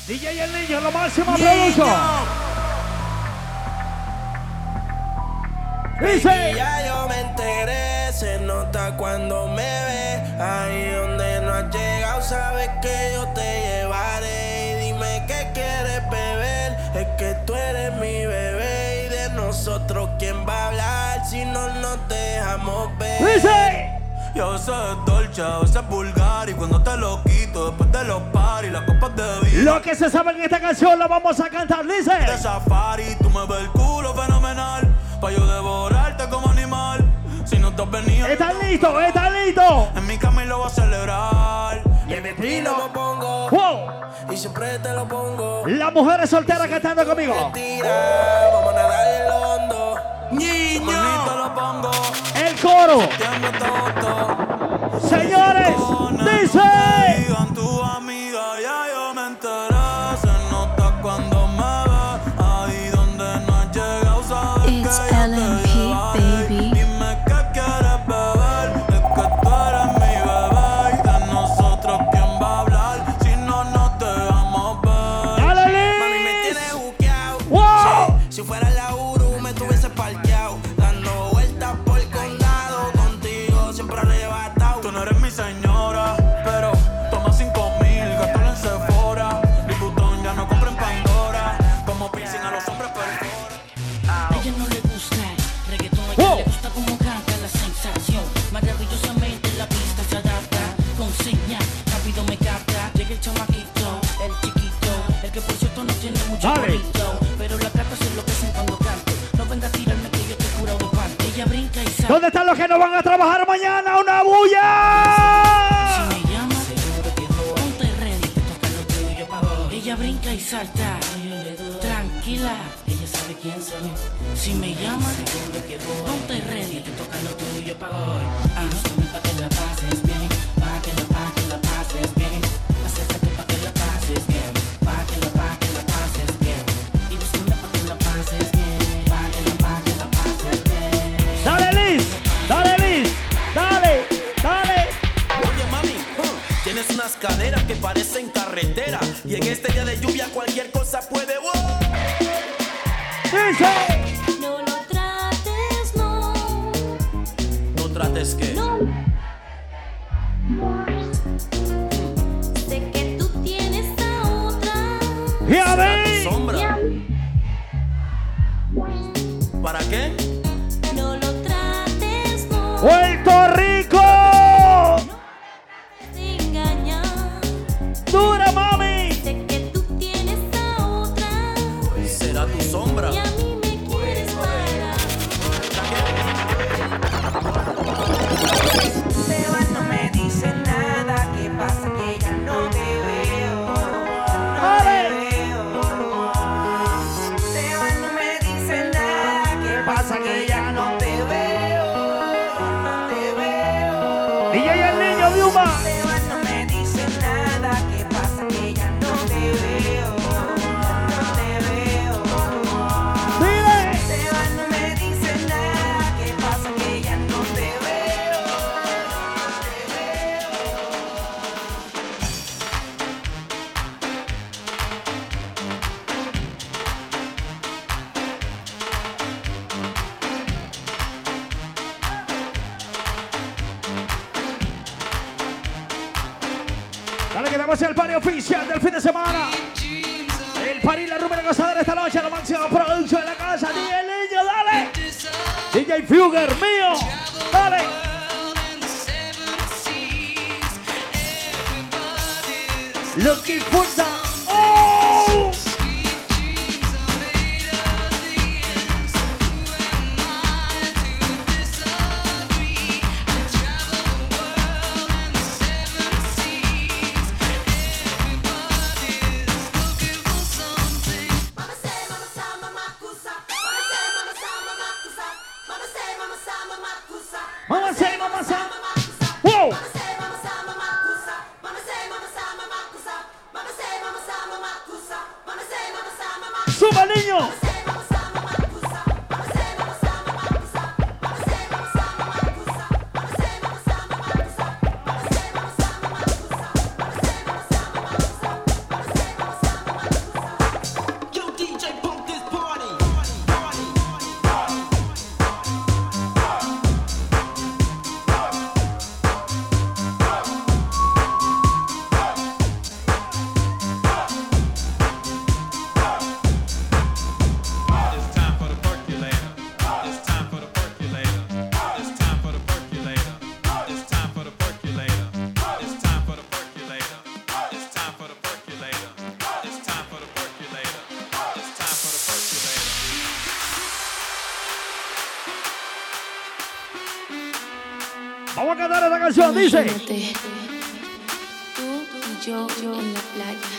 DJ El Niño, lo máximo aplauso. Dice. Ya yo me enteré, se nota cuando me ve. Ahí donde no has llegado, sabes que yo te llevaré. Y dime qué quieres beber, es que tú eres mi bebé. Y de nosotros, ¿quién va a hablar si no nos dejamos ver? Dice. Yo sé es dolce, a veces es vulgar. Y cuando te lo quito, después de los paris, las copas de vino. Lo que se sabe en esta canción lo vamos a cantar, dice. De safari, tú me ves el culo fenomenal. Pa' yo devorarte como animal. Si no te has venido. ¿Están listos? ¿Están listos? En mi cama y lo voy a celebrar. Y en mi estilo lo pongo. Wow. Y siempre te lo pongo. Las mujeres solteras cantando conmigo. Tira, vamos a nadar en lo hondo. Bonito lo pongo. El coro. Tiembla todo. Señores, dice. Digan tu amiga, ya yo me enteré. Se nota cuando me ve. Ahí donde no has llegado, sabes It's que yo te LMP, llevaré. baby. Dime qué quieres beber. Es que tú eres mi bebé. Y de nosotros, ¿quién va a hablar? Si no nos dejamos ver. ¡Dale, Mami, me Liz! tienes juqueado. ¡Wow! Si fuera la Uru, me tuviese parqueado. Dando vueltas por el condado. Contigo siempre arrebatado. Tú no eres mi señora, pero toma 5,000, gástalo en Sephora. Liputón ya no compra en Pandora. Como piercing a los hombres perfora. A ella no le gusta el reggaetón, a ella le gusta como canta la sensación. Maravillosamente la pista se adapta, con señas, rápido me capta. Llega el chamaquito, el chiquito, el que por cierto no tiene mucho Dale. bonito, pero la carta se enloquecen cuando canto. No venga a tirarme que yo te curado de parte. Ella brinca y salta. ¿Dónde están los que no van a trabajar mañana? ¡Una Si bulla! me llama, seguro que no. Ponte ready, te toca lo tuyo, yo pago. Ella brinca y salta, tranquila, ella sabe quién soy. Si me llama, seguro que voy. Ponte ready, te toca lo tuyo, yo pago. Búscame pa' que la pases bien, pa' que la pases bien. Acércate pa' que la pases bien, pa' que la pases bien. Y búscame pa' que la pases bien, pa' que la pases bien. ¡Dale, Liz! ¡Dale, Liz! ¡Dale! ¡Dale! Oye, mami, tienes unas caderas que parecen carretera. Y en este día de lluvia cualquier cosa puede. ¡Dice! No lo trates, no. No trates que. No. Sé que tú tienes a otra. ¡Y a Tu ver! sombra. ¿Para qué? No lo trates, no. ¡Puerto Rico! Te engañas. ¡Dura, mami! Sé que tú tienes a otra. Será tu sombra. Y a mí me quieres para. Seba no me dice nada, ¿qué pasa? Que ya no te veo, no te veo. Seba no me dice nada, ¿qué pasa? Que ya no te veo, no te veo. DJ El Niño, Diuma. Seba no me dice nada, ¿qué pasa? Que ya no te veo, no te veo. ¡Dile! Seba no me dice nada, ¿qué pasa? Que ya no te veo, no te veo. Dale, que estamos en el party oficial del fin de semana. El party, la rumba y la gozadera esta noche, la máxima producción de la casa. DJ El Niño, dale. DJ Fugger, mío. Dale. Looking for some. ¡Oh! Mama say, mama say. Whoa. Vamos a cantar esta canción, dice. Imagínate, tú y yo en la playa.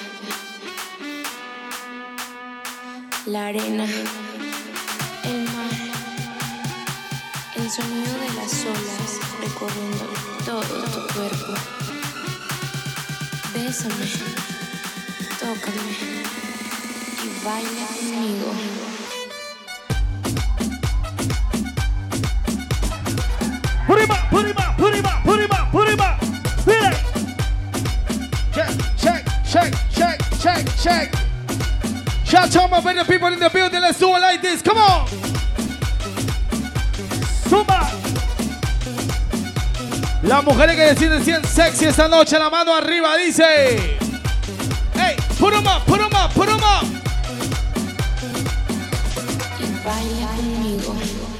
La arena, el mar, el sonido de las olas recorriendo todo tu cuerpo. Bésame, tócame y baila conmigo. Put him up, put him up, put him up, put him up, put him up. Mira. Check. Shout out my favorite people in the building. Let's do it like this. Come on. Zumba. Las mujeres que deciden ser sexy esta noche, la mano arriba, dice. Hey, put 'em up, put 'em up, put 'em up. Y baila conmigo.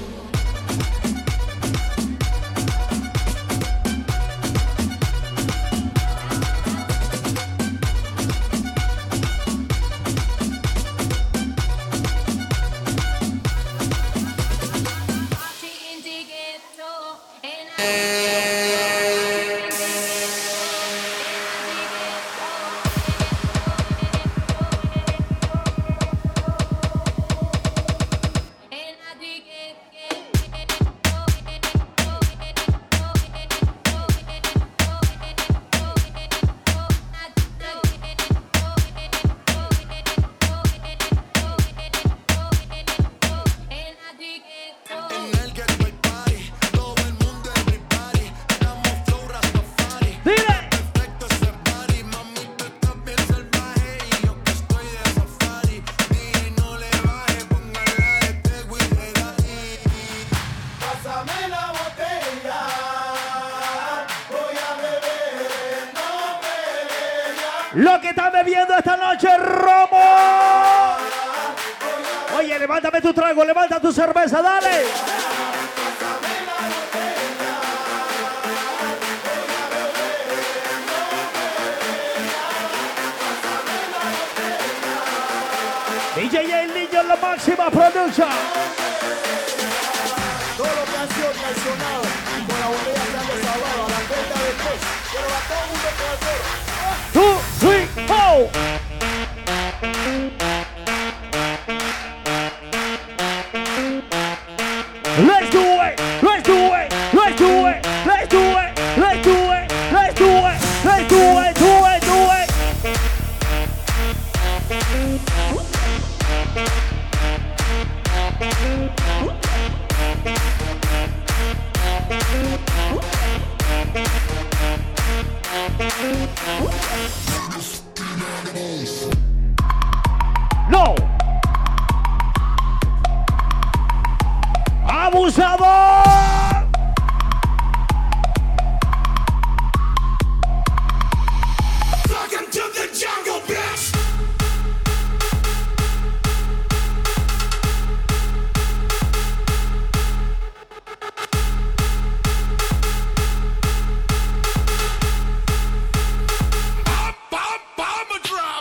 Lo que están bebiendo esta noche, romo. Oye, levántame tu trago, levanta tu cerveza, dale. DJ El Niño en la máxima producción. Todo lo que ha sido traicionado y con la botella se han desahogado a la cuenta de tres. Pero a todo el mundo puede hacer. 2, 3, 4. Let's do it. Let's do it. Let's do it. Let's do it. Let's do it. Let's do it. Let's do it. Do it. Do it. No. Abusador. Welcome to the jungle, bitch. Bomb drop.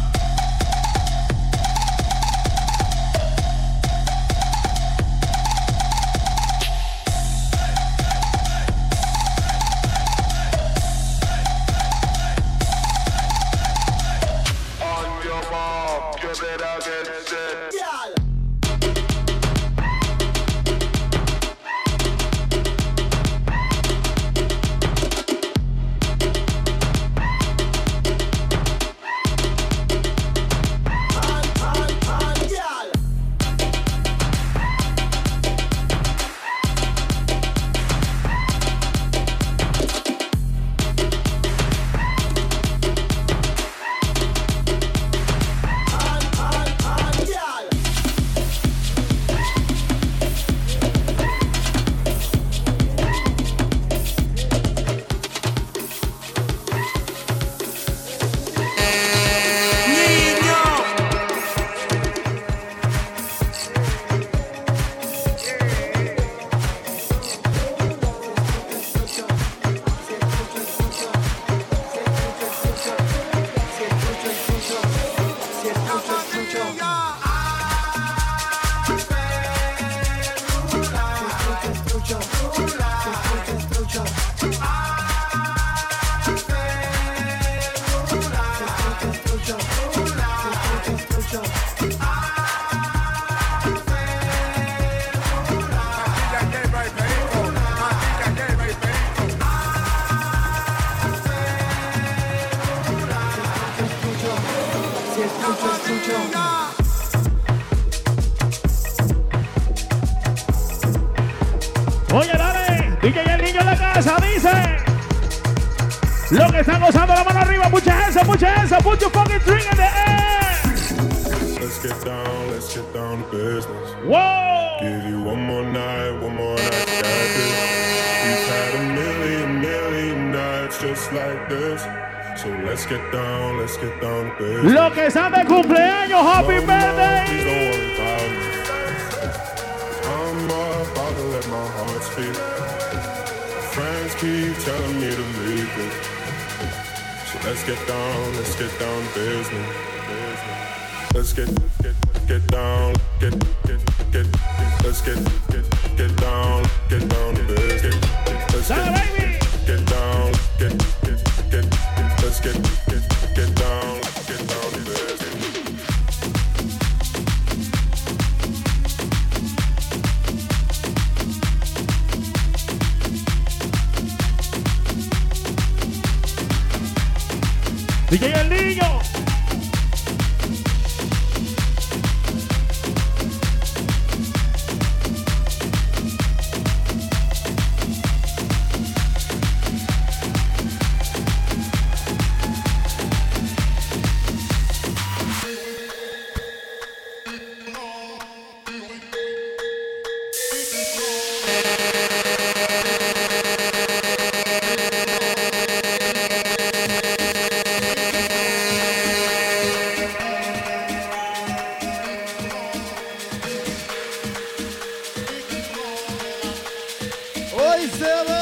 On your mark, you better get set. Oye, dale, DJ el niño en la casa, dice. Lo que están gozando, la mano arriba, mucha eso, put your fucking drink in the air. Let's get down to business. Whoa. Give you one more night, got this. We've had a million nights just like this. So let's get down to business. Lo que están de cumpleaños, happy birthday. Please don't worry about me. I'm about to let my heart speak. Friends keep telling me to leave it. So let's get down to business. Let's get down, let's get down to business. Let's get down, let's get down to business. DJ el niño. Hoy se ve.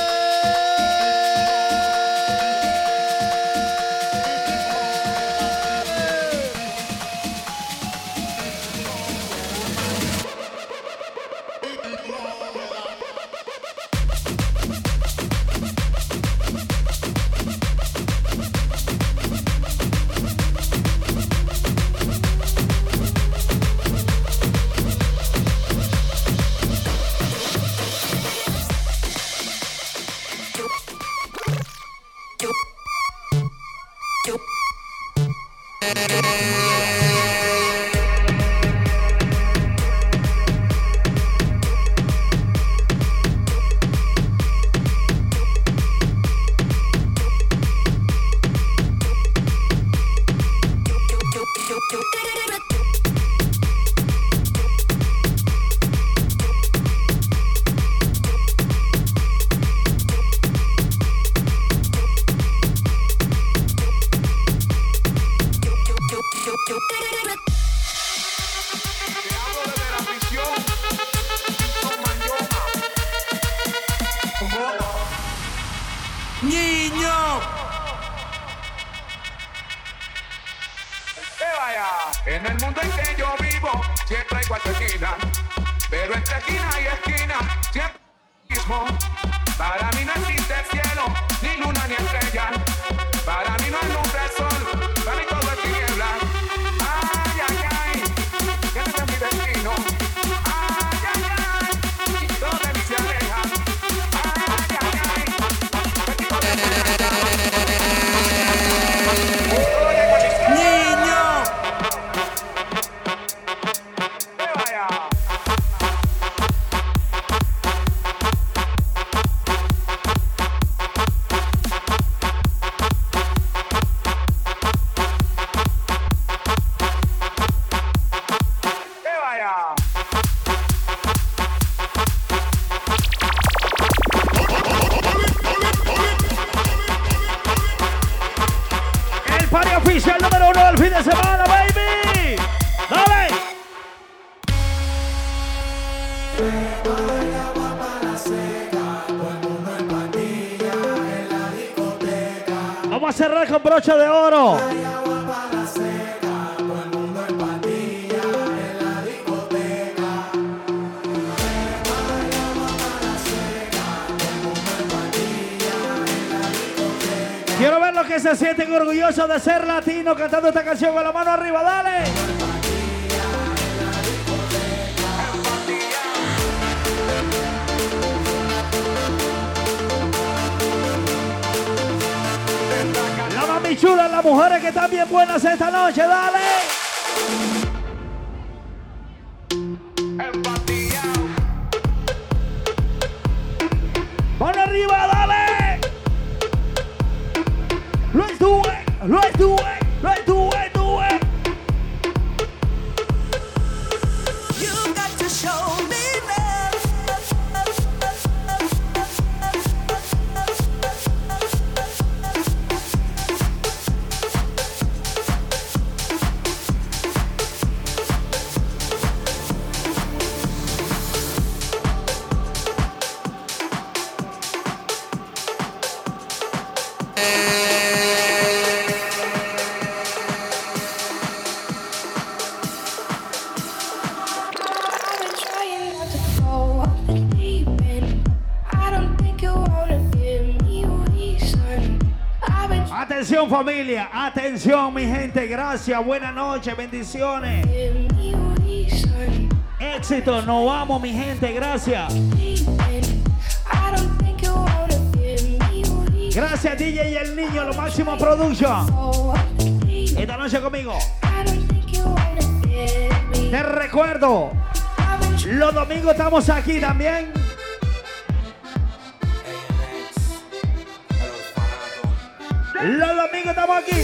Niño. En el mundo en que yo vivo, siempre hay cuatro esquinas, pero entre esquina y esquina, siempre mismo. Para mí no existe cielo, ni luna ni estrella. Para mí no hay luz del sol, para mí todo es tiniebla. Ay, ay, ay, que ese es mi destino. Ay, ay, ay, todo de mí se aleja. Ay, ay, ay, Niño. El party oficial número 1 del fin de semana, baby. Dale. Vamos a cerrar con broche de oro. Quiero ver los que se sienten orgullosos de ser latinos cantando esta canción con la mano arriba, dale. La mami chula, las mujeres que están bien buenas esta noche, dale. Atención familia, atención mi gente, gracias, buenas noches, bendiciones. Éxito, nos vamos mi gente, gracias. Gracias DJ y el niño, lo máximo production. Esta noche conmigo. Te recuerdo, los domingos estamos aquí también. Los domingos estamos aquí.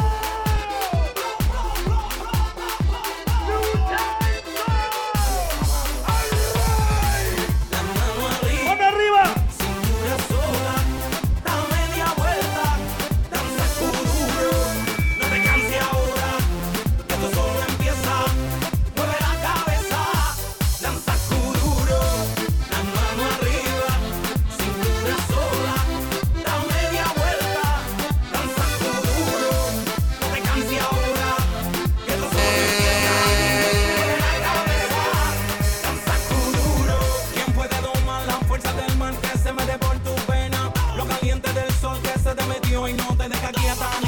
¡Mano arriba! Cintura sola, da media vuelta, danza kuduro, no te canses ahora, que esto solo empieza, mueve la cabeza, danza kuduro, la mano arriba, cintura sola, da media vuelta, danza kuduro, no te canses ahora, que esto solo empieza, mueve la cabeza, danza kuduro. ¿Quién puede domar la fuerza del mar que se mete por tu pena? Lo caliente del sol que se te metió y no te deja quieta.